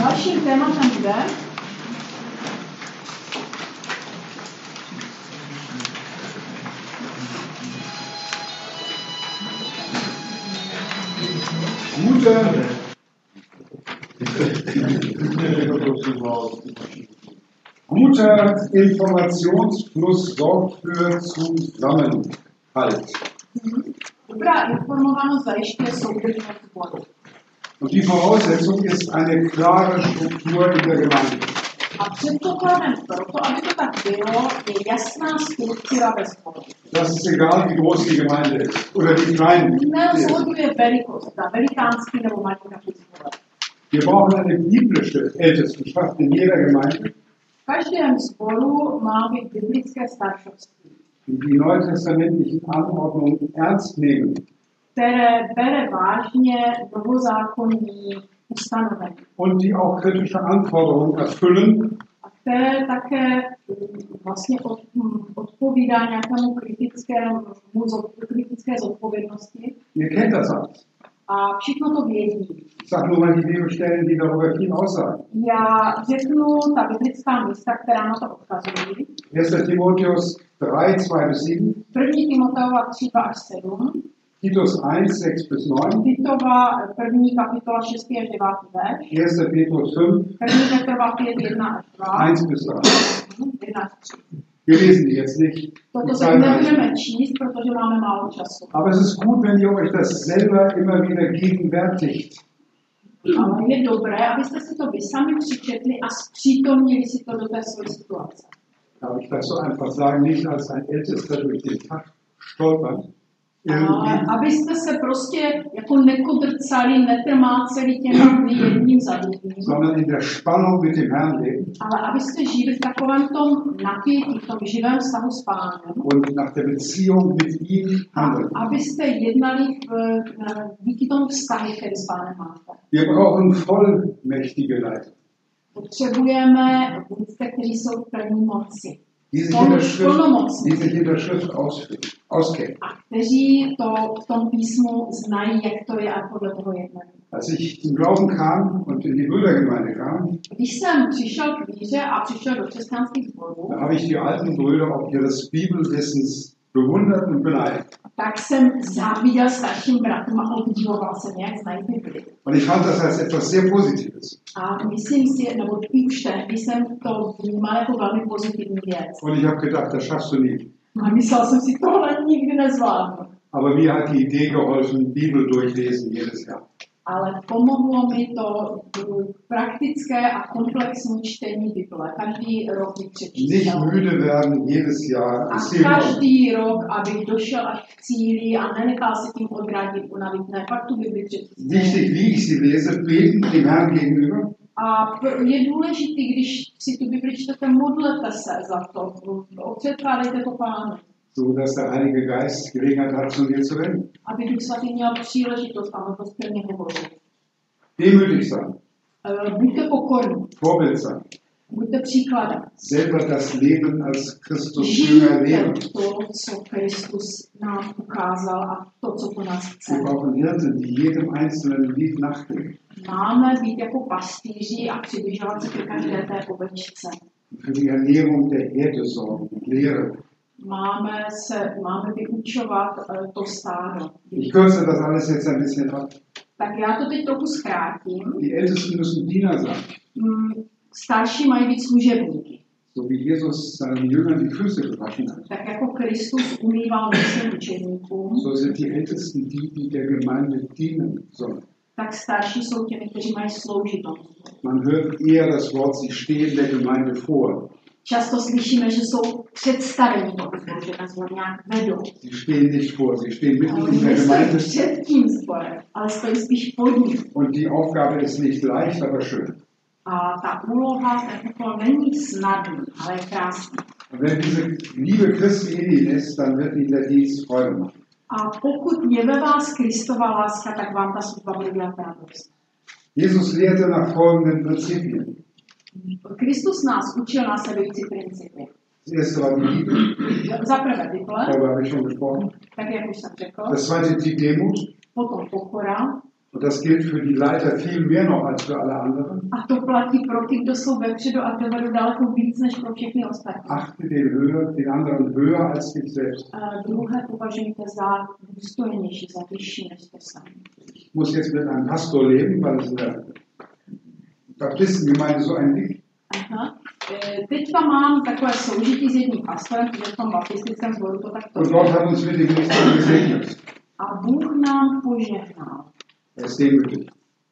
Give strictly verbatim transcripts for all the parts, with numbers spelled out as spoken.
Dalším tématem bude Gute Guter Informationsfluss sorgt für Zusammenhalt. Dobrá informovanost zajišťuje soudržnost sboru. Und die Voraussetzung ist eine klare Struktur in der Gemeinde. A předpokladem pro to, aby to tak bylo, je jasná struktura ve sboru. Das ist egal, wie groß die Gemeinde ist oder wie klein die Nerozhoduje velikost, zda velikánský nebo malinkatý sbor. Wir brauchen eine biblische Ältestenschaft in jeder Gemeinde, V každém sboru má být biblické staršovství, die die neutestamentlichen Anordnungen ernst nehmen které bere vážně novozákonní ustanovení und die auch kritische Anforderungen erfüllen, a které také vlastně od, odpovídá nějakému kritickému, kritické zodpovědnosti. ihr kennt das alles. A všechno to vědí. Ich sage nur mal die Bibelstellen, die darüber viel aussagen. Já řeknu ta biblická místa, která na to odkazují. erster Timotheus drei, zwei bis sieben, První Timoteova tři, dva až sedm, Titus eins, sechs bis neun, Titova první kapitola šestý až devátý verš, erster Petrus fünf, první Petrova pět, jedna až dva, eins bis drei. jedna až tři. Wir lesen die jetzt nicht. Die Toto teď Zeit reicht. nebudeme číst, protože máme málo času. Aber es ist gut, wenn ihr euch das selber immer wieder gegenwärtigt. Ale je dobré, abyste si to vy sami přečetli a zpřítomnili si to do té své situace. Darf ich das so einfach sagen, nicht als ein Ältester durch den Tag stolpern. Ale Irgendwie, abyste se prostě jako nekodrcali, netrmáceli těmi dny jedním za druhým, sondern in der Spannung mit dem Herrn leben ale abyste žili v takovém tom napětí, v tom živém vztahu s Pánem, und nach der Beziehung mit ihm a handeln. abyste jednali v, díky tomu vztahu, který s Pánem máte. Wir brauchen vollmächtige Leiter, Potřebujeme vůdce, kteří jsou v plní moci die sich Voll- in der Schrift, plnomocní die sich in der Schrift ausführen, auskennen. a kteří to v tom písmu znají, jak to je a podle toho jednají. Als ich zum Glauben kam und in die Brüdergemeinde kam, Když jsem přišel k víře a přišel do křesťanských sborů, da habe ich die alten Brüder ob ihres Bibelwissens bewundert und beneidet. tak jsem záviděl starším bratům a obdivoval jsem, jak znají Bibli. Und ich fand das als etwas sehr Positives. A myslím si, nebo i už tehdy jsem to vnímal jako velmi pozitivní věc. Und ich habe gedacht, das schaffst du nie. A myslel jsem si, tohle nikdy nezvládnu. Aber mir hat die Idee geholfen, Bibel durchlesen jedes Jahr. Ale pomohlo mi to praktické a komplexní čtení Bible. Každý rok bych Nicht přečítal. müde werden, jedes Jahr. A Es hilft auch. každý rok, abych došel až k cíli a nenechal se tím odradit, unavit. Ne, fakt tu Bibli přečíst. Wichtig, wie ich sie lese, beten dem Herrn gegenüber. A je důležité, když si tu Bibli čtete, modlete se za to. Předkládejte to Pánu. So dass der Heilige Geist Gelegenheit hat, zu dir zu reden. Aby Duch Svatý měl příležitost a to ke mně hovořit. Demütig sein, Eh, Buďte pokorní, Vorbild sein, buďte příkladem. selber das Leben als Christus Jünger Žijte leben. to, co Kristus nám ukázal a to, co po nás chce. Wir brauchen Hirten, die jedem einzelnen Lied nachgehen. Máme být jako pastýři a přibližovat se ke každé té ovečce. Für die Ernährung der Herde sorgen und lehren. Máme se, máme vyučovat uh, to stádo. Ich kürze das alles jetzt ein bisschen ab. Tak já to teď trochu zkrátím. Die Ältesten müssen Diener sein. Mm, Starší mají být služebníky. So wie Jesus seinen Jüngern die Füße gewaschen hat. Tak jako Kristus umýval svým učeníkům, So sind die Ältesten die, die der Gemeinde dienen sollen. tak starší jsou těmi, kteří mají sloužit tomu. Man hört eher das Wort, sie stehen der Gemeinde vor. Často slyšíme, že jsou představení toho sboru, že nás nějak vedou. Sie stehen nicht vor, sie stehen mitten Ale in der nestojí Gemeinde. před tím sborem, ale stojí spíš pod ním. Und die Aufgabe ist nicht leicht, aber schön. A ta úloha taková není snadný, ale je krásný. Und wenn diese Liebe Christi in ihnen ist, dann wird ihnen der Dienst Freude machen. A pokud je ve vás Kristova láska, tak vám ta služba bude dělat radost. Jesus lehrte nach folgenden Prinzipien. Kristus nás učil následující principy. Das erste war die Liebe, Za prvé Bible, darüber habe ich schon gesprochen. tak jak už jsem řekl, Das zweite die Demut, potom pokora, Und das gilt für die Leiter viel mehr noch als für alle anderen. A to platí pro ty, kdo jsou vepředu a dovedou daleko víc než pro všechny ostatní. Achte den, höher, den anderen höher als dich selbst. Uh, druhé považujte za důstojnější, za vyšší než jste sami. Ich muss jetzt mit einem Pastor leben, weil es in der Baptistengemeinde so ein Ding. Aha. E, teď tam mám takové soužití s jedním pastorem, protože v tom baptistickém sboru to takto. Und Gott hat uns mit dem Minister gesegnet. A Bůh nám požehnal, Er ist demütig.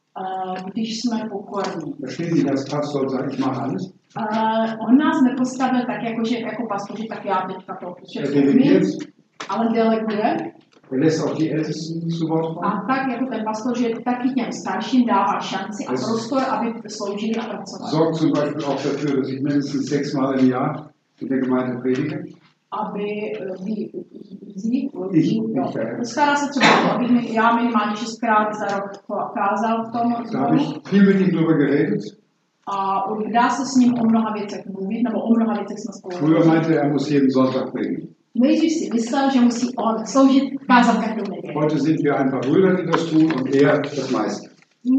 uh, když jsme pokorní. Verstehen Sie, als Pastor und sagt, ich mache alles? Uh, on nás nepostavil tak, jako, že jako pastoři, tak já teďka to Er všechno delegiert. ale deleguje. Er lässt auch die Ältesten zu Wort kommen. A tak jako ten pastor, že taky těm starším dává šanci a prostor, aby sloužili a pracovali. Sorgt zum Beispiel auch dafür, dass ich mindestens sechsmal im Jahr in der Gemeinde predige. Aby ví, ví, Ich, no, ich, stará se třeba o to, aby mi, já minimálně šestkrát za rok kázal v tom Da habe ich viel mit ihm drüber geredet. a dá se s ním o mnoha věcech mluvit, nebo o mnoha věcech jsme spolu. Früher meinte er, er muss jeden Sonntag predigen. Nejdřív si myslel, že musí on sloužit, kázat každou neděli. Heute sind wir ein paar Brüder, die das tun und er das meiste.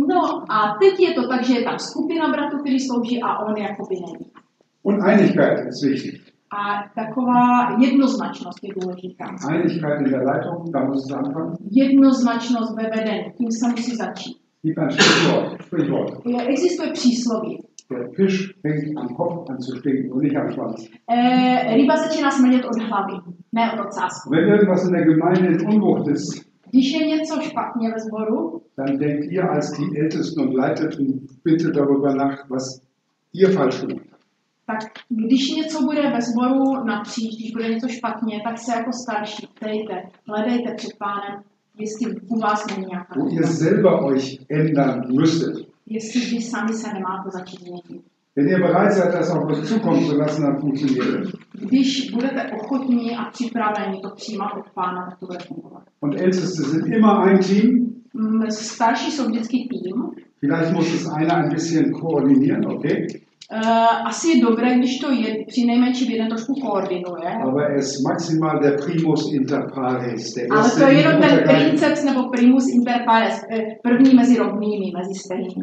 No a teď je to tak, že je tam skupina bratrů, kteří slouží a on jakoby není. Und Einigkeit ist wichtig. A taková jednoznačnost je důležitá. Einigkeit in der Leitung, da muss es anfangen. Jednoznačnost ve vedení, tím se musí začít. Gibt ein Sprichwort. Sprichwort. Je, existuje přísloví. Der Fisch fängt am Kopf an zu stinken und nicht am Schwanz. E, ryba začíná smrdět od hlavy, ne od ocásku. Wenn irgendwas in der Gemeinde in Unwucht ist, Když je něco špatně ve sboru, dann denkt ihr als die Ältesten und Leiteten bitte darüber nach, was ihr falsch gemacht habt. tak když něco bude ve sboru napříč, když bude něco špatně, tak se jako starší ptejte, hledejte před Pánem, jestli u vás není nějaká Wo ihr chyba. selber euch ändern müsstet. Jestli vy sami se nemáte začít změnit. Wenn ihr bereit seid, das auf euch zukommen zu lassen, dann funktioniert es. Když budete ochotní a připraveni to přijímat od Pána, tak to bude fungovat. Und Älteste sind immer ein Team. Mm, Starší jsou vždycky tým. Vielleicht muss es einer ein bisschen koordinieren, okay? Uh, asi je dobré, když to je, při nejmenším jeden trošku koordinuje. Aber er ist maximal der Primus inter pares. Der Ale erste to je im jenom ten Untergang. princeps nebo primus inter pares, eh, první mezi rovnými, mezi stejnými.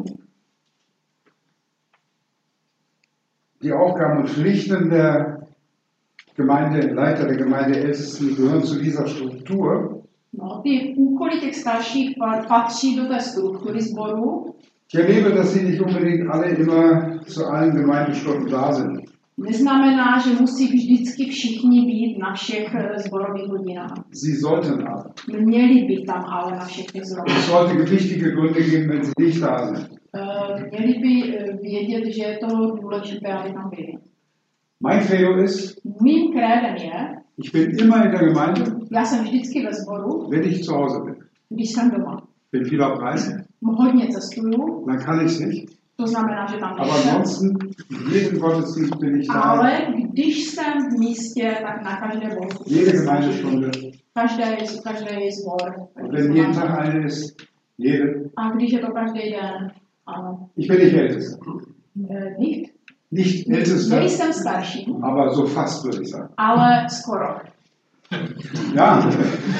Die Aufgaben und Pflichten der Gemeindeleiter, der Gemeindeältesten gehören zu dieser Struktur. No, ty úkoly těch starších pa- patří do té struktury sboru. Ich erlebe, dass sie nicht unbedingt alle immer zu allen Gemeindestunden da sind. Neznamená, že musí vždycky všichni být na všech eh, sborových hodinách. Sie sollten aber. Měli by tam ale na všech těch Es zrovnách. sollte gewichtige Gründe geben, wenn sie nicht da sind. Uh, měli by eh, vědět, že je to důležité, aby tam byli. Mein Credo ist, Mým krédem je, ich bin immer in der Gemeinde, já jsem vždycky ve sboru, wenn ich zu Hause bin. když jsem doma. Ich bin viel auf Reisen, Hodně cestuju, dann kann ich es nicht. to znamená, že tam Aber nejsem. ansonsten, in jedem Gottesdienst bin ich da. Ale když jsem v místě, tak na každé bohoslužbě. Jede Gemeindestunde. Každé, každý sbor. Und wenn jeden Tag eine ist, jede. A když je to každý den, ano. Ich bin nicht Ältester. E, Nicht? Nicht Ältester, Nejsem starší, aber so fast, würde ich sagen. ale skoro. Ja.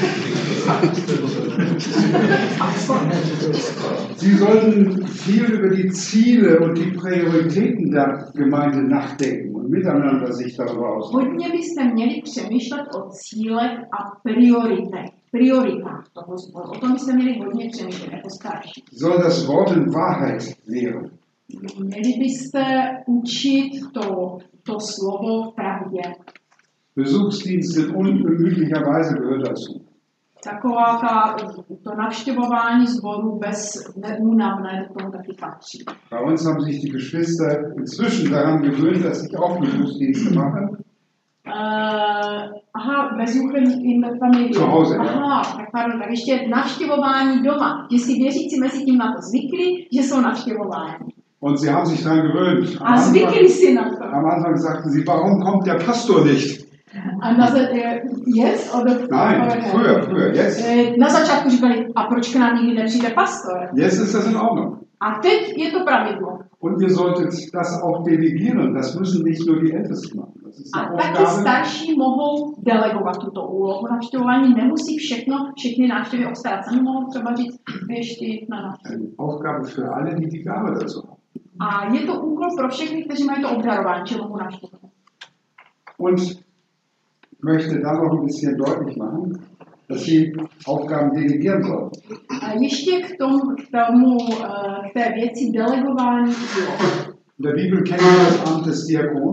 Sie sollten viel über die Ziele und die Prioritäten der Gemeinde nachdenken und miteinander sich darüber austauschen. Hodně byste měli přemýšlet o cílech a prioritech. Prioritách toho sboru. O tom byste měli hodně přemýšlet jako starší. Sie sollen das Wort in Wahrheit lehren. Měli byste učit to, to slovo v pravdě. Besuchsdienst in ungemütlicher Weise gehört dazu. Taková ta, to navštěvování sboru bez neúnavné do toho taky patří. Bei uns haben sich die Geschwister inzwischen daran gewöhnt, dass ich auch Besuchsdienste mache. Uh, aha, besuchen in der Familie. Zu Hause, ja. Aha, tak pardon, tak ještě navštěvování doma. Že si věřící mezi tím na to zvykli, že jsou navštěvování. Und sie haben sich daran gewöhnt. Am A zvykli Anfang, si na to. am Anfang sagten sie, warum kommt der Pastor nicht? A na, za, yes, oder, Nein, früher, früher, jetzt. Na začátku říkali, a proč k nám nikdy nepřijde pastor? Jetzt ist das in Ordnung. A teď je to pravidlo. Und ihr solltet das auch delegieren. Das müssen nicht nur die Ältesten machen. Das ist A eine taky Aufgabe. starší mohou delegovat tuto úlohu. Navštěvování nemusí všechno, všechny návštěvy obstarat. Sami mohou třeba říct, běž ty na návštěvu. Eine Aufgabe für alle, die die Gabe dazu haben. A je to úkol pro všechny, kteří mají to obdarování, že mohou navštěvovat. Und ich möchte da noch ein bisschen deutlich machen, dass sie Aufgaben delegieren sollen. A ještě k tomu, k tomu, k té věci delegování úloh. In der Bibel kennen wir das Amt des Diakon.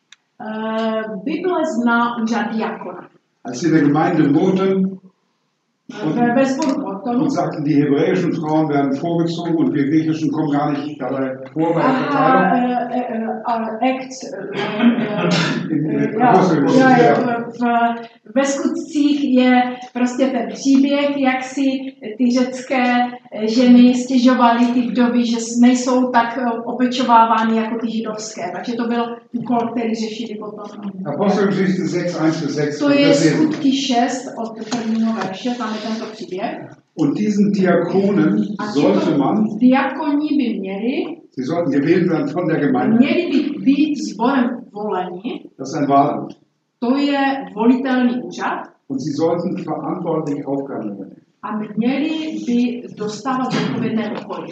Uh, Bible zná úřad diakona. Als sie in der Gemeinde wohnten Ve, ve sboru Mortonu. und sagten, die hebräischen Frauen werden vorgezogen und wir griechischen kommen gar nicht dabei vor bei der Aha, Verteilung. uh, uh, uh, Act, uh, In, in uh, Apostelgeschichte, ja, ja. ja, v, ve skutcích je prostě ten příběh, jak si ty řecké ženy stěžovaly ty vdovy, že nejsou tak opečovávány jako ty židovské. Takže to byl úkol, který řešili potom. Apostelgeschichte sechs, eins bis sechs. To je skutky šest od prvního verše, tam je tento příběh. Und diesen Diakonen sollte man, diakoni by měli, sie sollten gewählt werden von der Gemeinde. Měli by být sborem voleni. Das ist ein Wahlamt. To je volitelný úřad. Und sie sollten verantwortliche Aufgaben übernehmen. A měli by dostávat zodpovědné úkoly.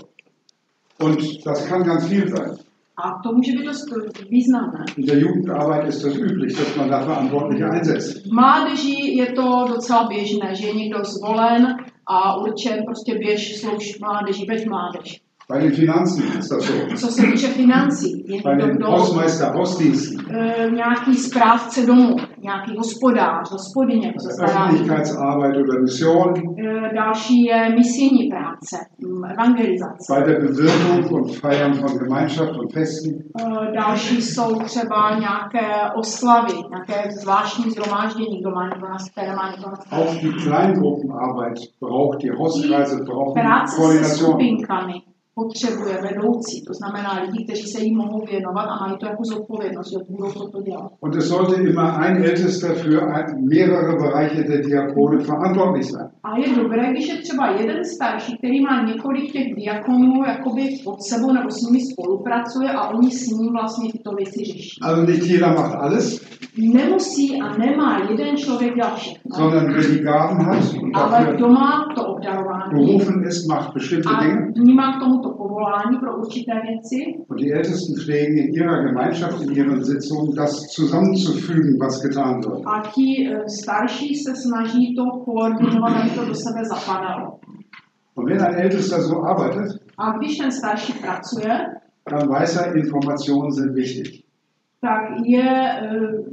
Und das kann ganz viel sein. A to může být dost významné. In der Jugendarbeit ist das üblich, dass man da Verantwortliche einsetzt. V mládeži je to docela běžné, že je někdo zvolen a určen prostě běž slouž mládeži, veď mládež. Bei den Finanzen ist das so. Co se týče financí, je Bei to den kdo, Hausmeister, Hausdiensten, e, nějaký správce domu, nějaký hospodář, hospodyně, kdo se stará. Öffentlichkeitsarbeit oder Mission, E, další je misijní práce, m, evangelizace. bei der Bewirtung und Feiern von Gemeinschaft und Festen. E, další jsou třeba nějaké oslavy, nějaké zvláštní shromáždění, kdo má někdo na které má někdo na které. Auch die Kleingruppenarbeit braucht, die Hauskreise brauchen Práce se Koordination. skupinkami potřebuje vedoucí, to znamená lidi, kteří se jim mohou věnovat a mají to jako zodpovědnost, že budou toto dělat. Und es sollte immer ein Ältester für ein, mehrere Bereiche der Diakone verantwortlich sein. A je dobré, když je třeba jeden starší, který má několik těch diakonů jakoby pod sebou nebo s nimi spolupracuje a oni s ním vlastně tyto věci řeší. Also nicht jeder macht alles, Nemusí a nemá jeden člověk dělat všechno, sondern wer die Gaben hat und ale dafür kdo má to obdarování berufen ist, macht bestimmte a Dinge. vnímá k tomuto povolání pro určité věci. Und die Ältesten pflegen in ihrer Gemeinschaft, in ihren Sitzungen, das zusammenzufügen, was getan wird. A ti eh, starší se snaží to koordinovat, aby to do sebe zapadalo. Und wenn ein Ältester so arbeitet, A když ten starší pracuje, dann weiß er, Informationen sind wichtig. tak je, eh,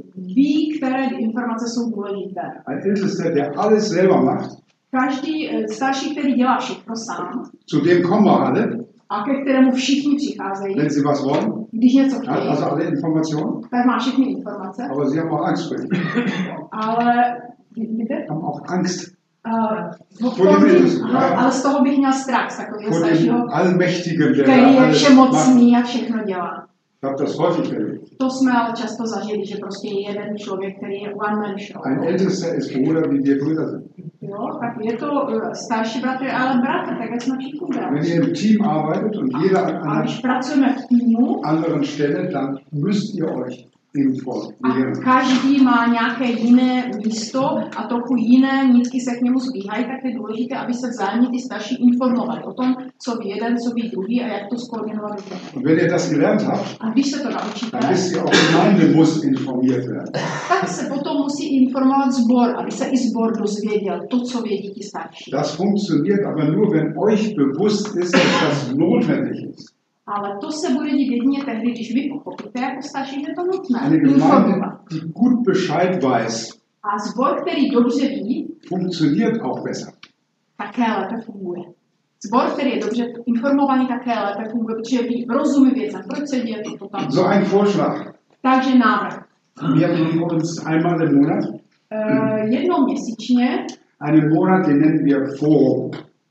ví, které informace jsou důležité. Ein Ältester, der alles selber macht, Každý eh, starší, který dělá všechno sám, zu dem kommen wir alle, a ke kterému všichni přicházejí, wenn sie was wollen, když něco hat chtějí, also alle Informationen, tak má všechny informace, aber sie haben auch Angst vor ihm, ale, víte? haben auch Angst Uh, ale z toho bych měl strach, z takového vor staršího, dem Allmächtigen, der který da je alles macht. všemocný a všechno dělá. Ich habe das häufig erlebt. To jsme ale často zažili, že prostě je jeden člověk, který je one man show. Ein Ältester ist Bruder, wie wir Brüder sind. Jo, tak je to uh, starší bratr, ale bratr, tak jak jsme všichni Wenn bratři. ihr im Team arbeitet und jeder an A einer když pracujeme v týmu anderen Stelle, dann müsst ihr euch a informieren. každý má nějaké jiné místo a trochu jiné nitky se k němu zbíhají, tak je důležité, aby se vzájemně ty starší informovali o tom, co ví jeden, co ví druhý a jak to skoordinovat dobře. Und wenn ihr das gelernt habt, A když se to naučíte, dann wisst ihr auch, die Gemeinde muss informiert werden. tak se potom musí informovat sbor, aby se i sbor dozvěděl to, co vědí ti starší. Das funktioniert aber nur, wenn euch bewusst ist, dass das notwendig ist. Ale to se bude dít jedině tehdy, když vy pochopíte jako starší, že je to nutné Eine Gemeinde, informovat. die gut Bescheid weiß, A sbor, který dobře ví, funktioniert auch besser. také lépe funguje. Sbor, který je dobře informovaný, také lépe funguje, protože ví, rozumí věcem, proč se děje to tam. So ein Vorschlag. Takže návrh. Wir haben uns einmal im Monat, Uh, jednou měsíčně einen Monat, den nennen wir Forum.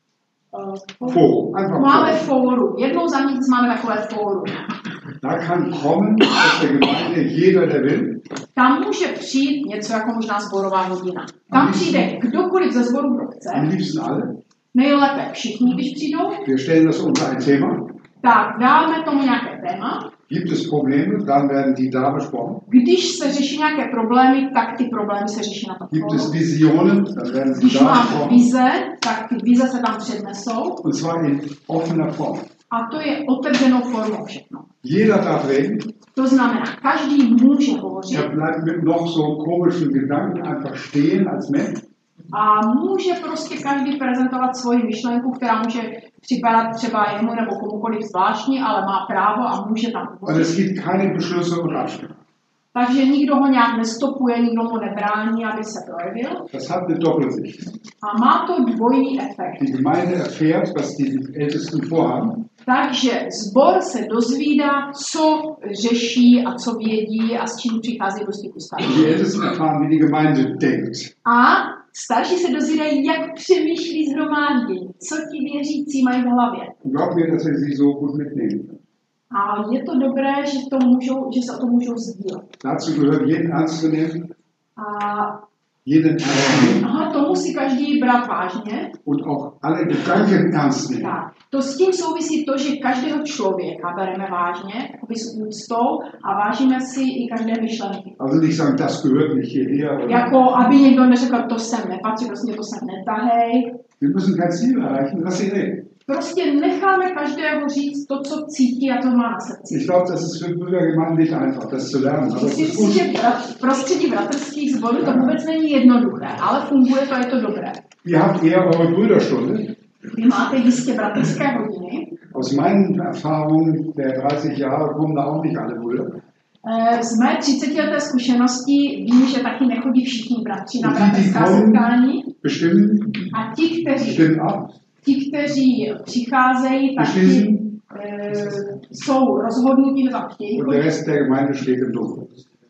uh, Forum, einfach máme Forum. fórum. Jednou za měsíc máme takové fórum. Da kann kommen aus der Gemeinde jeder, der will. Tam může přijít něco jako možná sborová hodina. Tam přijde kdokoliv ze sboru, kdo chce. Am liebsten alle. Nejlépe všichni, když přijdou. Wir stellen das unter ein Thema. tak dáme tomu nějaké téma. Gibt es Probleme, dann werden die da besprochen. Když se řeší nějaké problémy, tak ty problémy se řeší na to. Gibt es Visionen, dann werden sie Když da máme besprochen. vize, tak ty vize se tam přednesou. Und zwar in offener Form. A to je otevřenou formou všechno. Jeder darf reden. To znamená, každý může hovořit. Er bleibt mit noch so komischen Gedanken einfach stehen als Mensch. A může prostě každý prezentovat svoji myšlenku, která může připadat třeba jemu nebo komukoliv zvláštní, ale má právo a může tam Und hovořit. es gibt keine Beschlüsse und Abstimmungen. Takže nikdo ho nějak nestopuje, nikdo mu nebrání, aby se projevil. Das hat eine Doppelsicht. A má to dvojí efekt. Die Gemeinde erfährt, was die Ältesten vorhaben. Takže sbor se dozvídá, co řeší a co vědí a s čím přichází do styku starší. Die Ältesten erfahren, wie die Gemeinde denkt. A starší se dozvídají, jak přemýšlí shromáždění, co ti věřící mají v hlavě. Glaub mir, dass wir sie so gut mitnehmen können. A je to dobré, že, to můžou, že se o to můžou sdílet. Dazu gehört, jeden ernst zu nehmen, A jeden ernst zu nehmen aha, to musí každý brát vážně. und auch alle Gedanken ernst nehmen. Tak. To s tím souvisí to, že každého člověka bereme vážně, jakoby s úctou a vážíme si i každé myšlenky. Also nicht sagen, das gehört nicht hierher. Oder Jako, aby někdo neřekl, to sem nepatří, prostě to sem netahej. wir müssen kein Ziel erreichen, lass sie reden. Prostě necháme každého říct to, co cítí a to má na srdci. Ich glaube, das ist für Brüdergemeinden nicht einfach, das zu lernen. Aber es Myslím ist si, gut. že v prostředí bratrských sborů to vůbec není jednoduché, ale funguje to, je to dobré. Ihr habt eher eure Brüderstunde. Vy máte jistě bratrské hodiny. Aus meinen Erfahrungen der dreißig Jahre kommen da auch nicht alle Brüder. Eh, Z mé třicetileté zkušenosti vím, že taky nechodí všichni bratři na Die, die bratrská kommen, setkání. bestimmen, A ti, kteří, stimmen ab. ti, kteří přicházejí, tak ti Bestimmen. eh, jsou rozhodnutí za chtějí Und der chodit. Rest der Gemeinde steht im Dunkeln.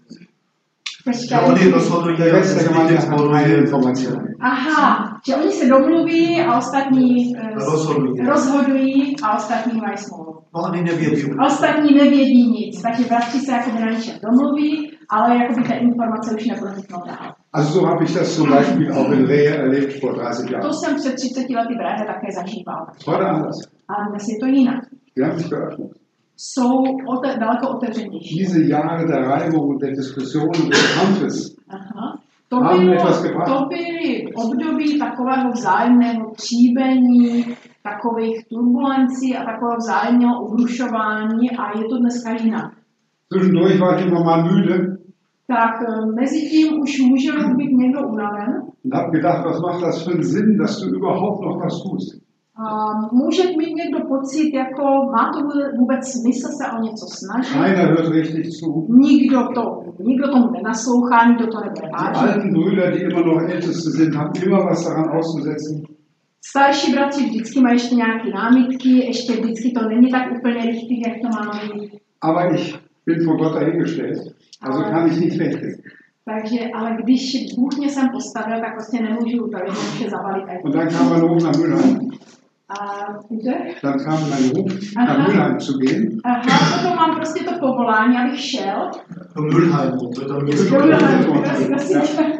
Teďka- Že oni rozhodují, Der a Rest der Gemeinde zbytek hat sboru keine je Informationen. Aha, že oni se domluví a ostatní eh, Rozhodují. rozhodují a ostatní mají smlouvu. No, oni nevědí. A ostatní nevědí nic, takže bratři se jako na něčem domluví, ale jakoby ta informace už neproniknou dál. Also so habe ich das zum Beispiel auch in Rehe erlebt vor dreißig To Jahren. jsem před třiceti lety v Praze také zažíval. Heute anders. Ale dnes je to jinak. Wir haben sich geöffnet. Jsou ote- daleko otevřenější. Diese Jahre der Reibung und der Diskussion und des Kampfes Aha. To, Mám bylo, etwas gebracht. to byly období takového vzájemného tříbení, takových turbulencí a takového vzájemného obrušování a je to dneska jinak. Zwischendurch war ich immer mal müde Tak eh, mezi tím už může být někdo unaven und habe gedacht, was macht das für einen Sinn, dass du überhaupt noch was tust? a může mít někdo pocit, jako má to vůbec smysl se o něco snažit. Keiner hört richtig zu. Nikdo, to, nikdo tomu nenaslouchá, nikdo to nebude Die vážit. alten Brüder, die immer noch Älteste sind, haben immer was daran auszusetzen. Starší bratři vždycky mají ještě nějaké námitky, ještě vždycky to není tak úplně rychlý, jak to má být. Aber ich bin von Gott dahingestellt, also kann ich nicht wegdenken. Takže, ale když Bůh mě sem postavil, tak prostě nemůžu to jednoduše zavalit. Und dann kam mein Ruf nach Mülheim. A, že? Dann kam mein Ruf, nach Mülheim zu gehen. Aha, potom mám prostě to povolání, abych šel. Do Mülheimu, to je tam Do město. Mülheimu, prosím, prosím.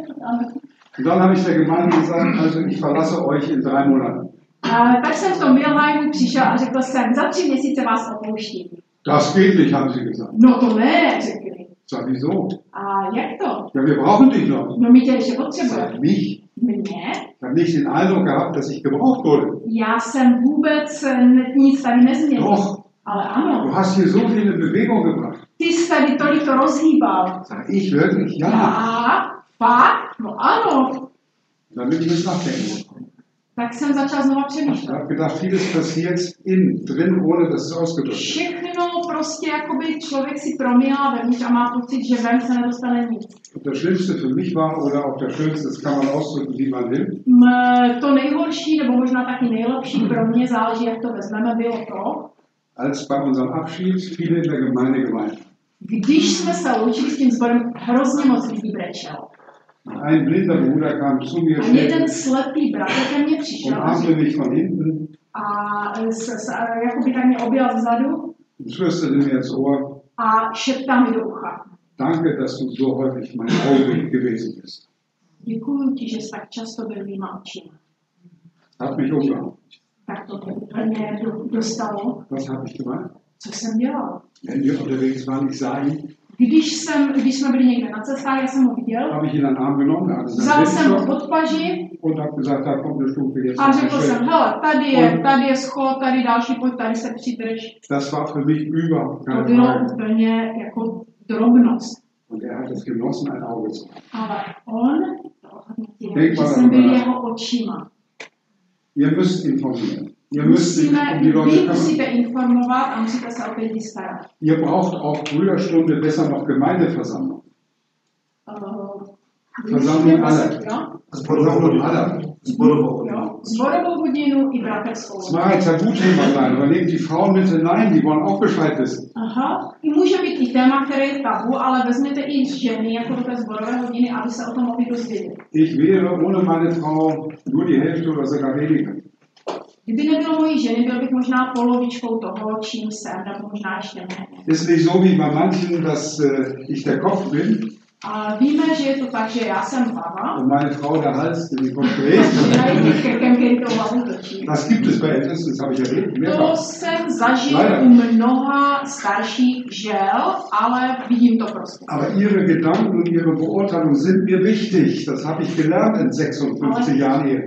Und dann habe ich der Gemeinde gesagt, also ich verlasse euch in drei Monaten. A, tak jsem v tom Mülheimu přišel a řekl jsem, za tři měsíce vás opouštím. Das geht nicht, haben sie gesagt. No to ne, řekli. Sag, wieso? A jak to? Ja, wir brauchen dich noch. No my tě ještě potřebujeme. Sag, mich? Mě? Ich habe nicht den Eindruck gehabt, dass ich gebraucht wurde. Já jsem vůbec ne- nic tady nezměnil. Doch, Ale ano, du hast hier so viel in Bewegung gebracht. ty jsi tady tolik to rozhýbal. Sag ich wirklich, ja. Já? Fakt? No ano. Dann bin ich ins Nachdenken. Tak jsem začal znova Ich přemýšlet. habe gedacht, vieles passiert innen, drin, ohne dass es ausgedrückt wird. Všechno prostě jakoby člověk si promílá vevnitř a má pocit, že ven se nedostane nic. Und das Schlimmste für mich war, oder auch das Schönste, das kann man ausdrücken, wie man will. M- To nejhorší, nebo možná taky nejlepší pro mě, záleží, jak to vezmeme, bylo to, Als bei unserem Abschied viele in der Gemeinde geweint. když jsme se loučili s tím sborem, hrozně moc lidí brečelo. Ein blinder Bruder kam zu mir A jeden slepý bratr ke mně und přišel a, umarmte mich von hinten a s, s, a jakoby tak mě objal zezadu und flüsterte mir ins Ohr, a šeptá mi do ucha. danke, dass du so häufig mein Auge gewesen bist. Děkuju ti, že jsi tak často byl mýma očima. Hat mich umgehauen. tak to mě úplně do- dostalo. Was habe ich gemacht? Co jsem dělal? Wenn wir unterwegs waren, ich sah ihn, Když, jsem, když jsme byli někde na cestách, já jsem ho viděl, habe ich ihn an den Arm genommen, also vzal jsem ho seinen pod paži und habe gesagt, da kommt eine Stufe jetzt. a noch ein řekl jsem, Schritt. hele, tady je, tady je schod, tady další, pojď, tady se přidrž. Das war für mich überhaupt To keine bylo Frage. úplně jako drobnost. Und er hat es genossen, ein Auge zu haben. Ale on to hodnotil, Denk že mal jsem byl darüber nach. jeho očima. Ihr müsst informieren. Ihr müsst sich Musíme, um die Leute vy kümmern. musíte informovat a musíte se o lidi starat. Ihr braucht auch Brüderstunde, besser noch Gemeindeversammlung. Uh, Versammlung aller. jo? Versammlung aller. Zborovou. Jo? Zborovou hodinu i bratrskou. Es mag ein Tabuthema sein, aber nehmt die Frauen mit hinein, die wollen auch Bescheid wissen. Aha. I může být i téma, které je tabu, ale vezměte i ženy jako do té zborové hodiny, aby se o tom mohli dozvědět. Ich wäre ohne meine Frau nur die Hälfte oder sogar weniger. Kdyby nebylo mojí ženy, byl bych možná polovičkou toho, čím jsem, nebo možná ještě méně. Ist nicht so wie bei manchen, dass äh, ich der Kopf bin A víme, že je to tak, že já jsem hlava, und meine Frau der Hals, der den Kopf dreht. že já jdu krkem, který to hlavu točí. Das gibt es bei Ältesten, das habe ich erlebt, To mehrfach. jsem zažil Leider. u mnoha starších žel, ale vidím to prostě. Aber ihre Gedanken und ihre Beurteilung sind mir wichtig. Das habe ich gelernt in sechsundfünfzig Jahren Ehe.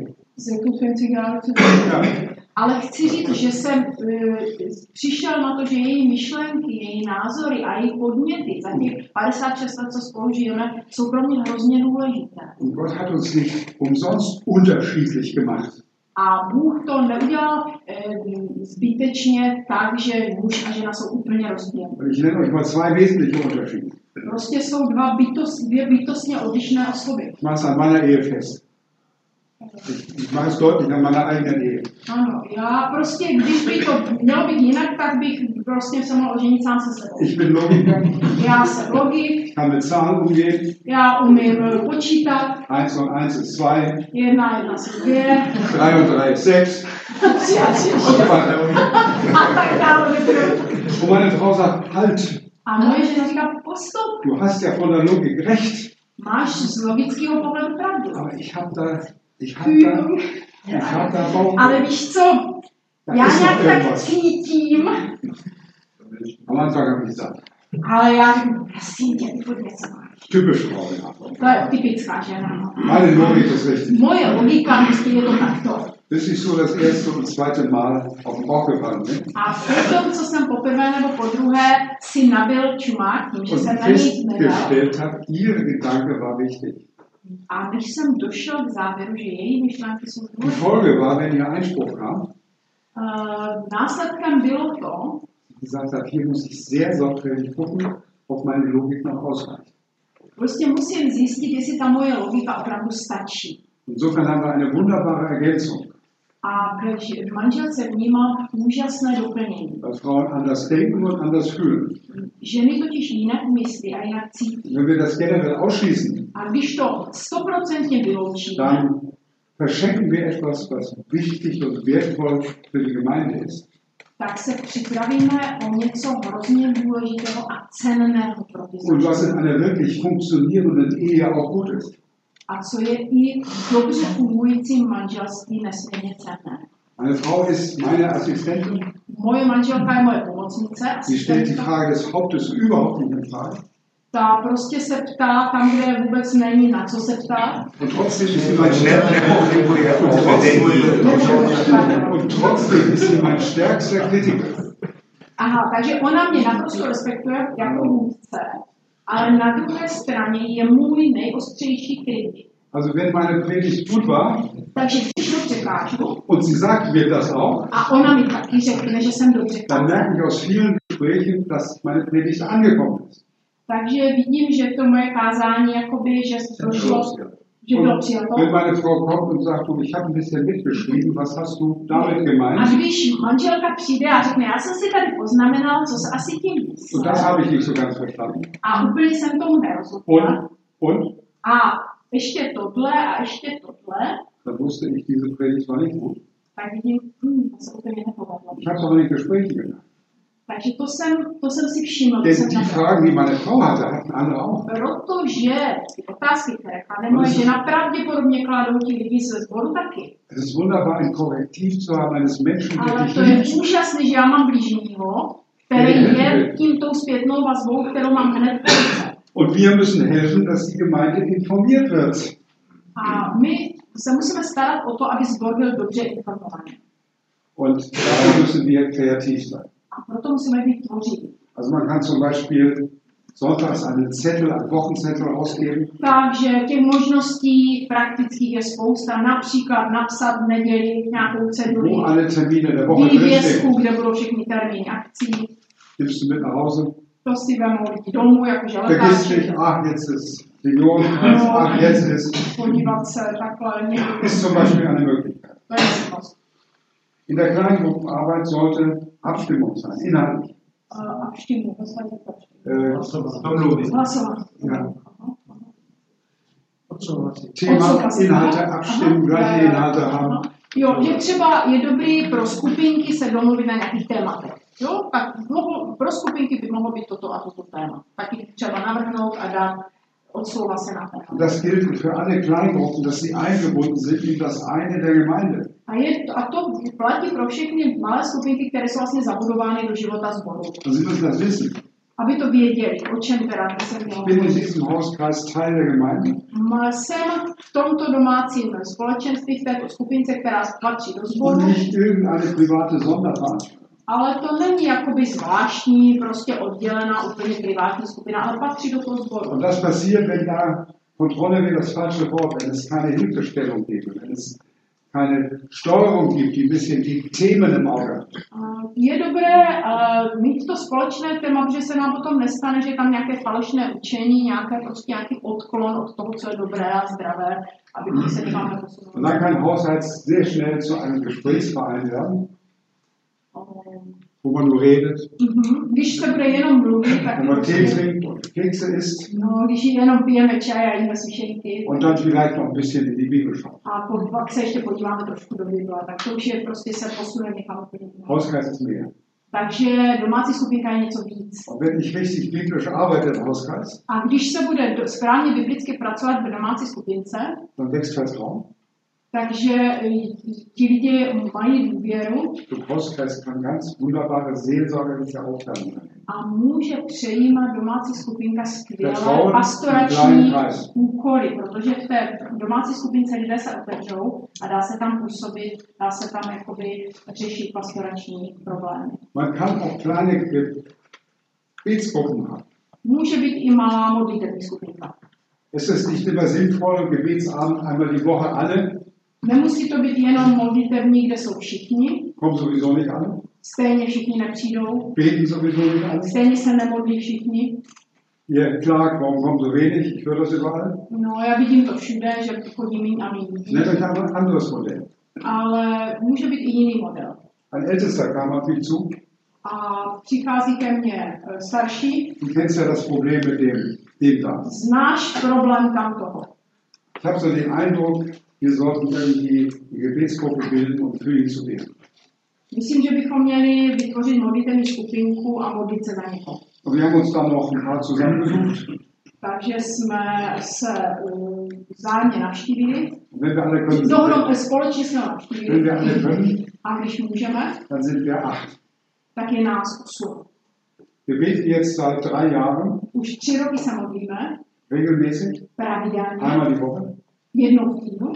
Ja. Ale chci říct, že jsem uh, přišel na to, že její myšlenky, její názory a její podněty za těch padesát šest let, co spolu žijeme, jsou pro mě hrozně důležité. Und Gott hat uns nicht umsonst unterschiedlich gemacht. A Bůh to neudělal uh, zbytečně tak, že muž a žena jsou úplně rozdílní. Und ich nenne euch mal zwei wesentliche Unterschiede. Prostě jsou dva bytos, dvě bytostně odlišné osoby. Ich mache es an meiner Ehe fest. Ich, ich mache es deutlich an meiner eigenen Ehe. Ano, já prostě, když by to mělo být jinak, tak bych prostě se mohl oženit sám se sebou. Ich bin Logiker, Já jsem logik, kann mit Zahlen umgehen. já umím počítat, Eins und eins ist zwei, jedna, jedna jsou dvě, drei und drei ist sechs. tři a tři, Und šest, so weiter. a tak dále. Und meine Frau sagt, halt, A moje žena říká, postup, du hast ja von der Logik recht. máš z logického pohledu pravdu. Aber ich habe da, ich habe da, ich habe da Bauch. Ale víš co, Da já ist noch nějak tak irgendwas. cítím, Am Anfang habe ich gesagt, ale já říkám, prosím tě, ty furt něco máš. typisch Frau. Ja. To je typická žena. Meine Logik ist richtig. Moje logika prostě je to takto. Bis ich so das erste und zweite Mal auf den Bauch gefallen bin A potom, co jsem poprvé nebo po druhé si nabil čumák, tím, že und jsem na něj nedal, festgestellt habe, ihre Gedanke war wichtig. a než jsem došel k závěru, že její myšlenky jsou Die důležité, Folge war, wenn ihr Einspruch kam, uh, následkem bylo to, gesagt hat, hier muss ich sehr sorgfältig gucken, ob meine Logik noch ausreicht. prostě musím zjistit, jestli ta moje logika opravdu stačí. Insofern haben wir eine wunderbare Ergänzung, A v manželce vnímám úžasné doplnění. weil Frauen anders denken und anders fühlen. Ženy totiž jinak myslí a jinak cítí. Wenn wir das generell ausschließen, A když to stoprocentně vyloučíme, dann verschenken wir etwas, was wichtig und wertvoll für die Gemeinde ist. tak se připravíme o něco hrozně důležitého a cenného pro ty Und was in zemi. einer wirklich funktionierenden Ehe auch gut ist. A co je i v dobře fungujícím manželství nesmírně cenné. Meine Frau ist meine Assistentin. Moje manželka je moje pomocnice, Sie stellt die asistentka. Frage des Hauptes überhaupt nicht in Frage. Ta prostě se ptá tam, kde vůbec není na co se ptá. Und trotzdem ist sie mein Ne, stärkster, nepochybuje o vedení. und trotzdem ist sie mein stärkster Kritiker. Aha, takže ona mě naprosto respektuje jako vůdce, ale na druhé straně je můj nejostřejší kritik. Also wenn meine Predigt gut war, Takže když to překážu und sie sagt mir das auch, a ona mi taky řekne, že jsem dobře dann kázala. merke ich aus vielen Gesprächen, dass meine Predigt angekommen ist. Takže vidím, že to moje kázání, jakoby, že prošlo, že bylo Und přijato. wenn meine Frau kommt und sagt, du, ich habe ein bisschen mitgeschrieben, was hast du damit A gemeint? když manželka přijde a řekne, já jsem si tady poznamenal, co se asi tím Und myslel. das habe ich nicht so ganz verstanden. A úplně jsem tomu nerozuměla. Und, und A ještě tohle a ještě tohle, dann wusste ich, diese Predigt war nicht gut. tak vidím, hm, to se úplně nepovedlo. Ich habe es auch in den Gesprächen gedacht. Takže to jsem, to jsem si všiml. Denn die Fragen, die meine Frau hatte, hatten andere auch. Protože ty otázky, které klade moje žena, pravděpodobně kladou ti lidi ze sboru taky. Es ist wunderbar, ein Korrektiv zu haben eines Menschen, der Ale dich to je liebt. úžasné, že já mám blížního, který je tím tou zpětnou vazbou, kterou mám hned v ruce. Und wir müssen helfen, dass die Gemeinde informiert wird. A my se musíme starat o to, aby sbor byl dobře informovaný. Und da müssen wir kreativ sein. A proto musíme být tvořiví. Also man kann zum Beispiel sonntags einen Zettel, einen Wochenzettel ausgeben. Takže těch možností praktických je spousta. Například napsat v neděli nějakou ceduli, Wo alle Termine der Woche vývězku, drinstehen. kde budou všechny termíny akcí. Gibst du mit nach Hause. To si vemou lidi domů, jakože Vergiss letáček. nicht, ach, jetzt ist Seniorenkreis, ach, jetzt ist. Podívat se takhle někdy. Ist zum Beispiel eine Möglichkeit. To je možnost. In der Kleingruppenarbeit sollte Abstimmung sein, inhaltlich. A vštimnu, to jsme Äh, Domluvit. hlasovat. ja. Odsouhlasit. Thema, Inhalte, abstimmen, gleiche Inhalte haben. Jo, že třeba je dobrý pro skupinky se domluvit na nějakých tématech. Jo, tak mohlo, pro skupinky by mohlo být toto a toto téma. Taky třeba navrhnout a dát odsouhlasená téma. Das gilt für alle Kleingruppen, dass sie eingebunden sind in das eine der Gemeinde. A, je, a to platí pro všechny malé skupinky, které jsou vlastně zabudovány do života sboru. Und sie müssen das wissen. Aby to věděli, o čem teda se Ich mělo. bin in diesem Hauskreis Teil der Gemeinde. M- Jsem v tomto domácím společenství, v této skupince, která patří do Und sboru, nicht irgendeine private Sonderveranstaltung. ale to není jakoby zvláštní, prostě oddělená úplně privátní skupina, ale patří do toho sboru. Und das passiert, wenn da Kontrolle wäre das falsche Wort, wenn es keine Hilfestellung gibt, wenn es keine Steuerung gibt, die ein bisschen die Themen im Auge hat. Uh, Je dobré uh, mít to společné téma, protože se nám potom nestane, že je tam nějaké falešné učení, nějaké prostě nějaký odklon od toho, co je dobré a zdravé, aby se někam Und neposunuli. dann kann Haushalt sehr schnell zu einem Gesprächsverein werden, Um, wo man nur redet, mhm. Když se bude jenom mluvit, tak wo man Tee prostě, trinkt und Kekse isst no, když jenom pijeme čaj a jíme sušenky, und dann vielleicht noch ein bisschen in die Bibel schaut. a po, pak se ještě podíváme trošku do Bible, tak to už je prostě se posune někam úplně jinak. Hauskreis ist mehr. Takže domácí skupinka je něco víc. Und wenn ich richtig biblisch arbeite im Hauskreis, A když se bude do, správně biblicky pracovat v domácí skupince, dann wächst Vertrauen. takže ti lidi mají důvěru Der Hauskreis kann ganz wunderbare seelsorgerliche Aufgaben übernehmen. a může přejímat domácí skupinka skvělé Vertrauen pastorační im kleinen Kreis. úkoly, protože v té domácí skupince lidé se otevřou a dá se tam působit, dá se tam jakoby řešit pastorační problémy. Man kann auch kleine Gebetsgruppen haben. Může být i malá modlitební skupinka. Es ist nicht immer sinnvoll, Gebetsabend einmal die Woche alle, Nemusí to být jenom modlitební, kde jsou všichni, kommen sowieso nicht alle, stejně všichni nepřijdou, beten sowieso nicht alle. stejně se nemodlí všichni. Ihr klagt, warum kommen so wenig? Ich höre das überall. No, já vidím to všude, že chodí míň a míň. Ich nenne euch ein anderes Modell. Ale může být i jiný model. Ein Ältester kam auf mich zu. A přichází ke mně e, starší. Du kennst ja das Problem mit dem, dem da. Znáš problém tam toho. Ich habe so den Eindruck, wir sollten irgendwie die Gebetsgruppe bilden und für ihn zu beten. Myslím, že bychom měli vytvořit modlitevní skupinku a modlit se za někoho. Und wir haben uns dann noch ein paar zusammengesucht. Takže jsme se uh, vzájemně navštívili. Und wenn wir alle können, Dohromady společně jsme ho wenn navštívili. wir alle können, A když můžeme, dann sind wir acht. tak je nás osm. Wir beten jetzt seit drei Jahren Už tři roky se modlíme, regelmäßig, pravidelně, einmal die Woche. jednou v týdnu.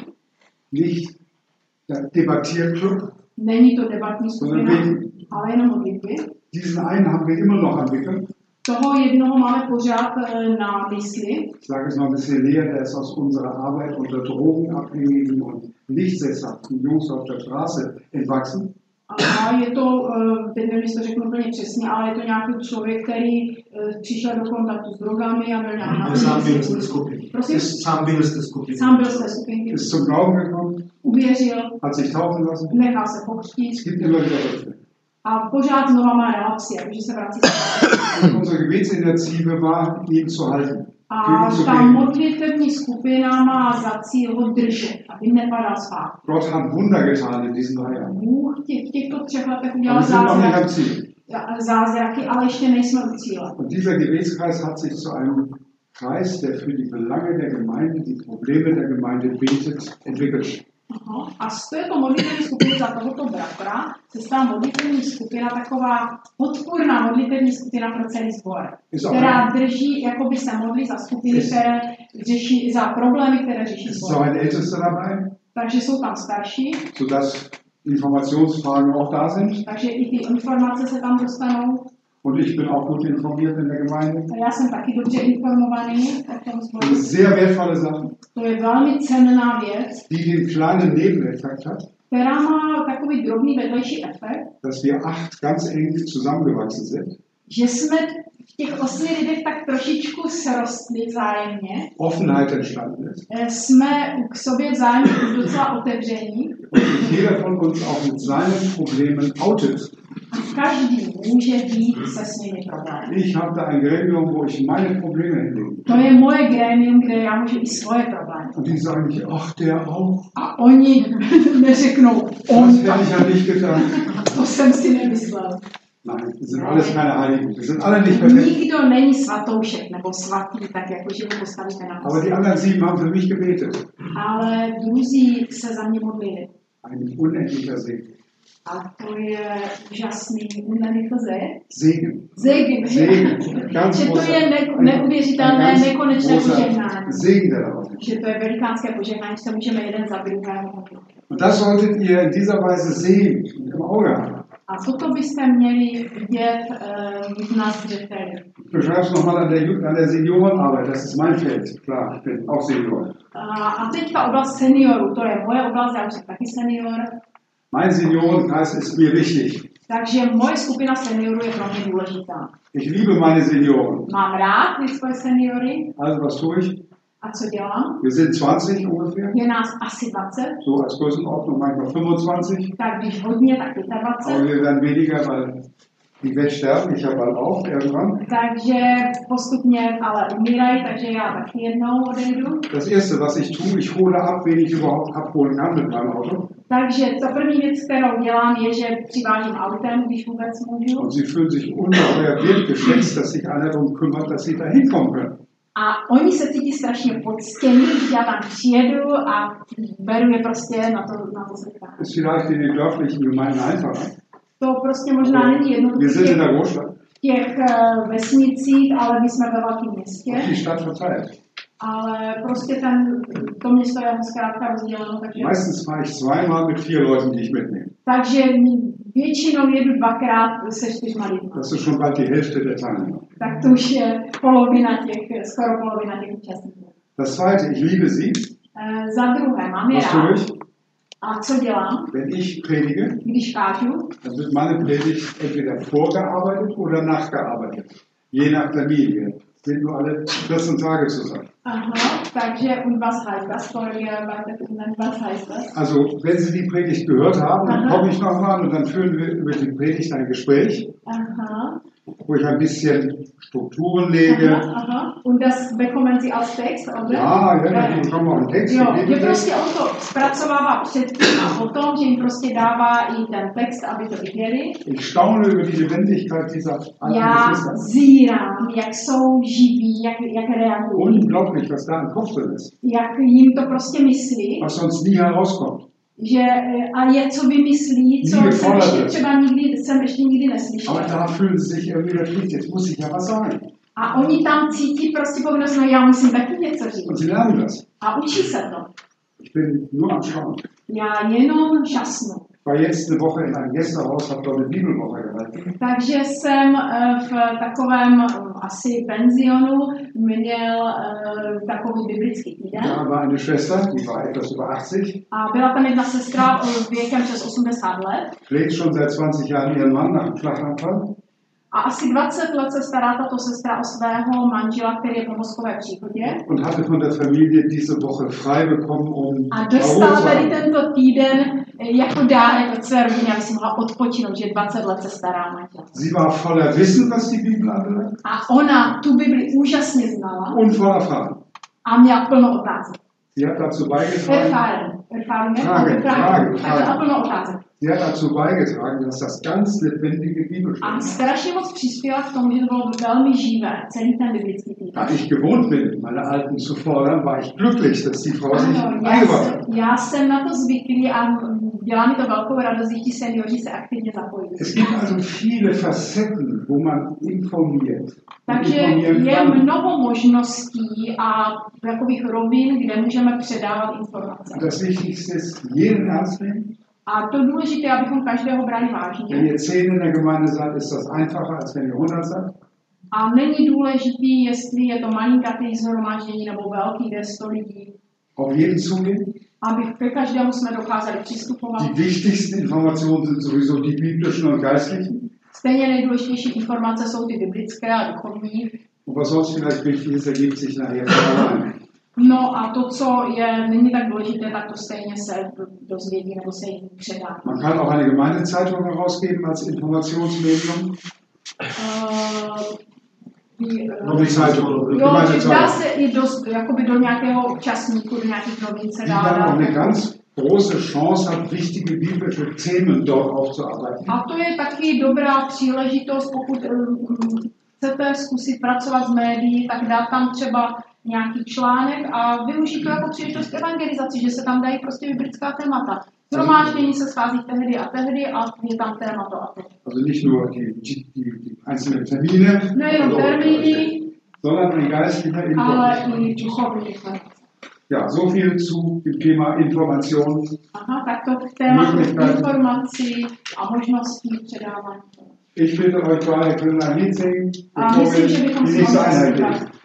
Nicht der Debattierclub, Není to debatní sondern skupina, beten. ale jenom modlitby. Diesen einen haben wir immer noch entwickelt. Toho jednoho máme pořád e, na mysli. Ich sage es noch ein bisschen näher, der ist aus unserer Arbeit unter drogenabhängigen und nicht sesshaften Jungs auf der Straße entwachsen. A je to, e, teď nevím, jestli to řeknu úplně přesně, ale je to nějaký člověk, který e, přišel do kontaktu s drogami a byl nějak na Sám byl z té skupiny. Prosím? Sám byl z té skupiny. Sám byl z té skupinky. Ist zum Glauben gekommen, Uvěřil, hat sich taufen lassen. nechal se pokřtít Es gibt immer wieder Rückfälle. a pořád znova má relapsy, jakože se vrací zpátky. Unsere Gebetsinitiative war, ihn zu halten. A Für ihn zu ta beten. modlitevní skupina má za cíl ho držet, aby nepadal zpátky. Gott hat Wunder getan in diesen drei Jahren. Bůh tě, v těchto třech letech Aber udělal wir sind noch nicht am zázrak, Ziel. zázraky, ale ještě nejsme u cíle. Und dieser Gebetskreis hat sich zu einem Kreis, der für die Belange der Gemeinde, die Probleme der Gemeinde betet, entwickelt. Aha. A z této modlitevní skupiny za tohoto bratra se stala modlitevní skupina taková podpůrná modlitevní skupina pro celý sbor, která drží, jakoby se modlí za skupiny, které řeší, za problémy, které řeší sbor. Takže jsou tam starší. Sodass Informationsfragen auch da sind. Takže i ty informace se tam dostanou. Und ich bin auch gut informiert in der Gemeinde. A já jsem taky dobře informovaný o tom sboru. Sehr wertvolle Sachen. To je velmi cenná věc. Die den kleinen Nebeneffekt hat. Která má takový drobný vedlejší efekt. Dass wir acht ganz eng zusammengewachsen sind. Že jsme v těch osmi lidech tak trošičku srostli vzájemně. Offenheit entstanden ist. Jsme k sobě vzájemně docela otevření. Und jeder von uns auch mit seinen Problemen outet. A každý může být se svými problémy. Ich habe da ein Gremium, wo ich meine Probleme hinlege. To je moje grémium, kde já můžu i svoje problémy. Und die sagen nicht, ach, der auch. A oni neřeknou, on das hätte ich ja nicht getan. To jsem si nemyslel. Nein, wir sind alles keine Heiligen. Wir sind alle nicht perfekt. Nikdo není svatoušek nebo svatý, tak jako že ho postavíte na Aber die anderen sieben haben für mich gebetet. Ale druzí se za mě modlili. Ein unendlicher Segen. A to je úžasný, unendlicher Segen. Segen. Segen. Ganz že to je ne, neuvěřitelné, nekonečné požehnání. Segen darauf. Že to je velikánské požehnání, že se můžeme jeden za druhého modlit. Und das solltet ihr in dieser Weise sehen und im Auge haben. A toto byste měli vidět uh, na zřeteli. Ich beschreibe es nochmal an der, an der Seniorenarbeit, das ist mein Feld, klar, ich bin auch Senior. Uh, a teďka oblast seniorů, to je moje oblast, já už jsem taky senior. Mein Seniorenkreis ist mir wichtig. Takže moje skupina seniorů je pro mě důležitá. Ich liebe meine Senioren. Mám rád ty svoje seniory. Also was tue ich? A co dělám? Wir sind zwanzig ungefähr. Je nás asi dvacet. So als Größenordnung manchmal fünfundzwanzig. Tak když hodně, tak dvacet. Aber wir werden weniger, weil die Welt sterben, ich ja bald auch irgendwann. Takže postupně ale umírají, takže já taky jednou odejdu. Das erste, was ich tue, ich hole ab, wen ich überhaupt abholen kann mit meinem Auto. Takže to první věc, kterou dělám, je, že přivážím autem, když vůbec můžu. Und sie fühlen sich ungeheuer wertgeschätzt, dass sich einer darum kümmert, dass sie da hinkommen können. A oni se cítí strašně poctění, když já tam přijedu a beru je prostě na to, na to setkání. Ist vielleicht in den dörflichen Gemeinden einfacher. To prostě možná není jednoduché Wir sind in der Großstadt. v těch uh, vesnicích, ale my jsme ve velkém městě. Die Stadt verteilt. Ale prostě ten, to město je zkrátka rozděleno. Takže... Meistens fahre ich zweimal mit vier Leuten, die ich mitnehme. Takže většinou jedu dvakrát se čtyřma lidmi. Das ist schon bald die Hälfte der Teilnehmer. Tak to už je polovina těch, skoro polovina těch účastníků. Das zweite, ich liebe sie. Uh, za druhé, mám je rád. A co dělám? Wenn ich predige, když kážu, dann wird meine Predigt entweder vorgearbeitet oder nachgearbeitet. Je nach Familie. Sind nur alle vierzehn Tage zusammen. Aha, takže und was heißt das? Vorgearbeitet und dann was heißt das? Also, wenn Sie die Predigt gehört haben, dann komme ich nochmal und dann führen wir über die Predigt ein Gespräch, aha. wo ich ein bisschen Strukturen lege. Aha, aha. Und das bekommen Sie als Text, oder? Ja, ja, die bekommen auch einen Text. Jo, že prostě on to zpracovává předtím a potom, že jim prostě dává i ten text, aby to viděli. Ich staune über die Lebendigkeit dieser alten Já Geschwister. zírám, jak jsou živí, jak, jak reagují. Unglaublich, was da im Kopf drin ist. Jak jim to prostě myslí. Was sonst nie herauskommt. Že a je co vymyslí, co Nie jsem ještě gefordert. třeba nikdy, jsem ještě nikdy neslyšel. Aber da fühlen sie sich irgendwie verpflichtet. Jetzt muss ich ja was sagen. A oni tam cítí prostě povinnost, no já musím taky něco říct. Und sie lernen das. A učí se to. Ich bin nur am Schauen. Já jenom žasnu. Ich war jetzt eine Woche in einem Gästehaus, habe dort eine Bibelwoche gehalten. Takže jsem v takovém asi penzionu měl uh, takový biblický týden. Da war eine Schwester, die war etwas über achtzig. A byla tam jedna sestra věkem přes osmdesát let. Pflegt schon seit zwanzig Jahren ihren Mann nach einem Schlaganfall. A asi dvacet let se stará tato sestra o svého manžela, který je po mozkové příhodě. Und hatte von der Familie diese Woche frei bekommen, um A dostala tady tento týden jako dárek od své rodiny, aby si mohla odpočinout, že dvacet let se stará manžel. Sie war voller Wissen, was die Bibel anbelangt. A ona tu Bibli úžasně znala. Und voller Fragen. A měla plno otázek. Sie hat dazu beigetragen, Erfahren. Frage, Frage, Frage, Takže Frage. plno otázek. Sie hat dazu beigetragen, dass das ganz lebendige A Bibelstudium, strašně moc přispěla k tomu, že to bylo velmi živé, celý ten biblický týden. da ich gewohnt bin, meine Alten zu fordern, war ich glücklich, dass die Frau sich Ano, já, eingebracht jsem, hat. já jsem na to zvyklý a dělá mi to velkou radost, že ti seniori se aktivně zapojí. Es gibt also viele Facetten, wo man informiert. und Takže informieren je kann. mnoho možností a takových rovin, kde můžeme předávat informace. Und das Wichtigste ist, jeden ernst nehmen. A to důležité je, abychom každého brali Wenn vážně. ihr zehn in der Gemeinde seid, ist das einfacher, als wenn ihr hundert seid. A není důležitý, jestli je to malinkatý shromáždění nebo velký, kde sto lidí. Auf jeden zugehen. Aby ke každému jsme dokázali přistupovat. Die wichtigsten Informationen sind sowieso die biblischen und geistlichen. Stejně nejdůležitější informace jsou ty biblické a duchovní. Und was sonst vielleicht wichtig ist, ergibt sich nachher von alleine. No a to, co je, není tak důležité, tak to stejně se dozvědí nebo se jim předá. Man kann auch eine Gemeindezeitung herausgeben als Informationsmedium. Uh, No, die Zeitung, jo, Gemeindezeitung. dá se i dost, jakoby do nějakého časníku, do nějakých novin se Die dá. dann auch eine dát. ganz große Chance hat, wichtige biblische Themen dort aufzuarbeiten. A to je taky dobrá příležitost, pokud um, chcete zkusit pracovat s médií, tak dát tam třeba nějaký článek a využít to jako příležitost k evangelizaci, že se tam dají prostě biblická témata. Shromáždění se schází tehdy a tehdy a je tam téma to a to. Also nicht nur die, die, die, die einzelnen Termine, Nejenom termíny, sondern ein geistlicher ale Input. i duchovní informace. Ja, so viel zu dem Thema Information. Aha, tak to k tématu Möglichkeiten. informací a možností předávání. Ich bitte euch beide, können ein Lied singen, A bevor myslím, wir že bychom die si nächste mohli Einheit zaspívat gehen.